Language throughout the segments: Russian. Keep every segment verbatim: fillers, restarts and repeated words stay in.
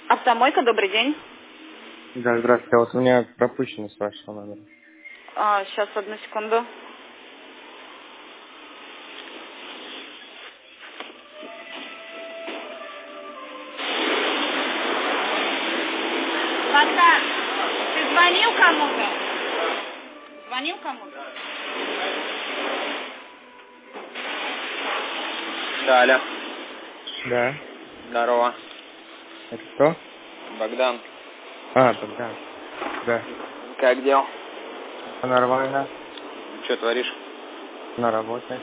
Автомойка, добрый день. Да, здравствуйте. Вот у меня пропущено с вашего номера. А, сейчас, одну секунду. Ласка, ты звонил кому-то? Звонил кому-то? Да, алло. Да. Здорово. Это кто? Богдан. А, тогда. Да. Как дел? Нормально. Что творишь? На работе.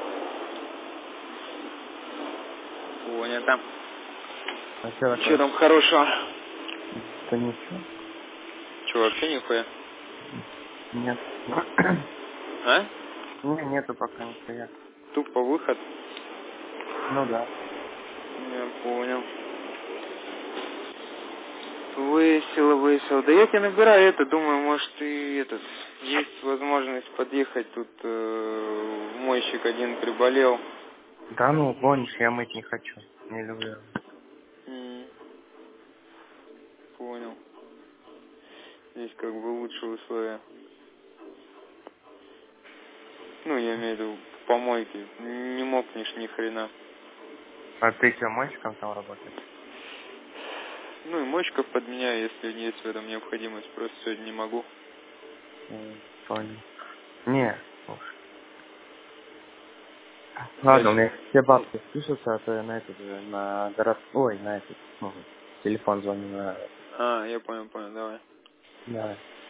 Понятно. А что такое? Что там хорошего? Да ничего. Че, вообще нихуя? Нет. А? Не, нету пока нихуя. Тупо выход? Ну да. Я понял. Весело, весело. Да я тебя набираю это, думаю, может и этот, есть возможность подъехать, тут э, мойщик один приболел. Да ну, гонишь, я мыть не хочу. Не люблю. М, Понял. Здесь как бы лучшие условия. Ну, я имею в виду помойки. Не мокнешь ни хрена. А ты что, мальчиком там работаешь? Ну и мойщиков подменяю, если есть в этом необходимость. Просто сегодня не могу. М, Понял. Не, слушай. Ладно, у Дальше. меня все бабки спишутся, а то я на этот же, на город... Ой, на этот, ну, телефон звоню на... А, я понял, понял, давай. Да.